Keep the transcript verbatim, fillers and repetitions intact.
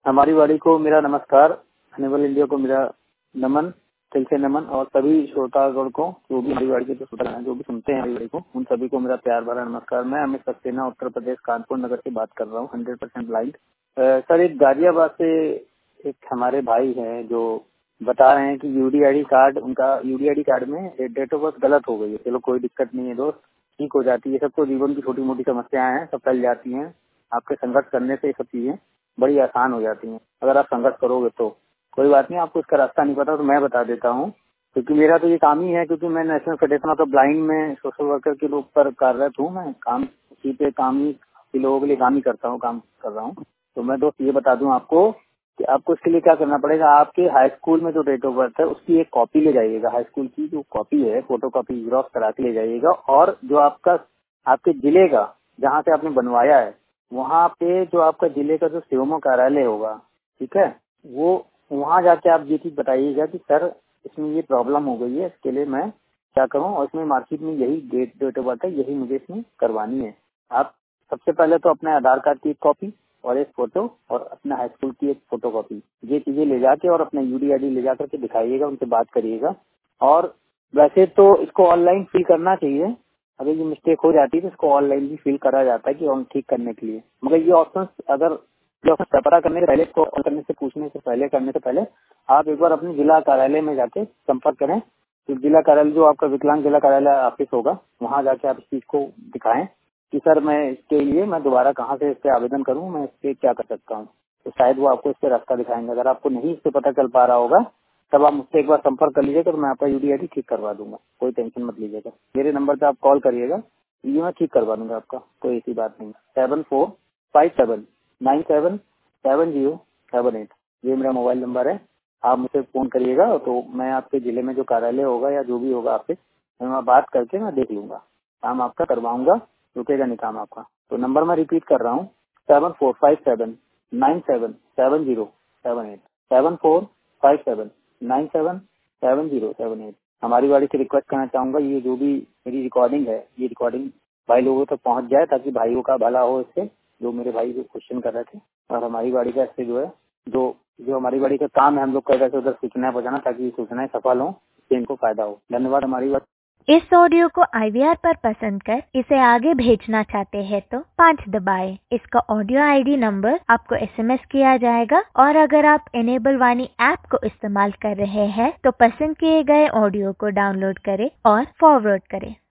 हमारी वाड़ी को मेरा नमस्कार, हनीबल इंडिया को मेरा नमन, दिल से नमन और सभी श्रोतागण को जो भी हमारी वाड़ी के जो श्रोता हैं जो भी सुनते हैं हमारी वाड़ी को उन सभी को मेरा प्यार भरा नमस्कार। मैं अमित सक्सेना उत्तर प्रदेश कानपुर नगर से बात कर रहा हूँ, हंड्रेड परसेंट ब्लाइंड। सर एक गाजियाबाद से एक हमारे भाई हैं जो बता रहे हैं कि यूडीआईडी कार्ड उनका यूडीआईडी कार्ड में डेट ऑफ बर्थ गलत हो गई है। चलो कोई दिक्कत नहीं है दोस्त, ठीक हो जाती है। सबको जीवन की छोटी मोटी समस्याएं हैं, सब टल जाती हैं। आपके संघर्ष करने से ये सब चीजें बड़ी आसान हो जाती हैं। अगर आप संघर्ष करोगे तो कोई बात नहीं। आपको इसका रास्ता नहीं पता तो मैं बता देता हूँ, क्योंकि मेरा तो ये काम ही है। क्योंकि मैं national federation of the blind में सोशल वर्कर के रूप पर कार्यरत हूँ। मैं काम इसी पे काम ही लोगों के लिए काम ही करता हूँ, काम कर रहा हूँ। तो मैं दोस्त ये बता दूं आपको कि आपको इसके लिए क्या करना पड़ेगा। आपके हाई स्कूल में जो डेट ऑफ बर्थ है उसकी एक कॉपी ले जाइएगा। हाई स्कूल की जो कॉपी है फोटो कॉपी जेरॉक्स करा के ले जाइएगा। और जो आपका आपके जिले का जहाँ से आपने बनवाया है वहाँ पे जो आपका जिले का जो सीएमओ कार्यालय होगा, ठीक है, वो वहाँ जाके आप ये चीज बताइएगा कि सर इसमें ये प्रॉब्लम हो गई है, इसके लिए मैं क्या करूँ और इसमें मार्कशीट में यही डेट डेट ऑफ बर्थ है, यही मुझे इसमें करवानी है। आप सबसे पहले तो अपने आधार कार्ड की एक कॉपी और एक फोटो और अपने हाई स्कूल की एक फोटो कॉपी, ये चीजें ले जाके और अपना यूडीआईडी ले जाकर के दिखाइएगा, उनसे बात करिएगा। और वैसे तो इसको ऑनलाइन फिल करना चाहिए। अगर ये मिस्टेक हो जाती है तो इसको ऑनलाइन भी फिल करा जाता है कि हम ठीक करने के लिए। मगर ये ऑप्शन अगर जो पता करने से पहले इसको करने से पूछने से पहले करने से पहले आप एक बार अपने जिला कार्यालय में जाके संपर्क करें। तो जिला कार्यालय जो आपका विकलांग जिला कार्यालय ऑफिस होगा वहाँ जाके आप इस चीज को दिखाएं कि सर मैं इसके लिए मैं दोबारा कहाँ से इस पे आवेदन करूँ, मैं इस पे क्या कर सकता हूँ। तो शायद वो आपको इस पे रास्ता दिखाएंगे। अगर आपको नहीं इससे पता चल पा रहा होगा तब आप मुझसे एक बार संपर्क कर लीजिएगा तो मैं आपका यूडीआईडी ठीक करवा दूंगा। कोई टेंशन मत लीजिएगा, मेरे नंबर पे आप कॉल करिएगा, ये मैं ठीक करवा दूंगा आपका, कोई ऐसी बात नहीं। Seven four five seven nine seven seven zero seven eight ये मेरा मोबाइल नंबर है। आप मुझसे फोन करिएगा तो मैं आपके जिले में जो कार्यालय होगा या जो भी होगा ऑफिस में मैं बात करके मैं देख लूंगा, काम आपका करवाऊंगा, रुकेगा नहीं काम आपका। तो नंबर मैं रिपीट कर रहा हूँ, seven four five seven nine seven seven zero seven eight seven four five seven nine seven seven zero seven eight. हमारी वाड़ी से रिक्वेस्ट करना चाहूंगा, ये जो भी मेरी रिकॉर्डिंग है ये रिकॉर्डिंग भाई लोगों तक पहुंच जाए ताकि भाइयों का भला हो इससे, जो मेरे भाई जो क्वेश्चन कर रहे थे। और हमारी वाड़ी का इससे जो है जो जो हमारी वाड़ी का काम है हम लोग कर रहे थे उधर सूचनाएं पहुंचाना ताकि सूचनाएं सफल हो, इससे इनको फायदा हो। धन्यवाद। हमारी वाड़ी इस ऑडियो को आईवीआर पर पसंद कर इसे आगे भेजना चाहते हैं तो पाँच दबाएं। इसका ऑडियो आईडी नंबर आपको एसएमएस किया जाएगा। और अगर आप इनेबल वाणी ऐप को इस्तेमाल कर रहे हैं तो पसंद किए गए ऑडियो को डाउनलोड करें और फॉरवर्ड करें।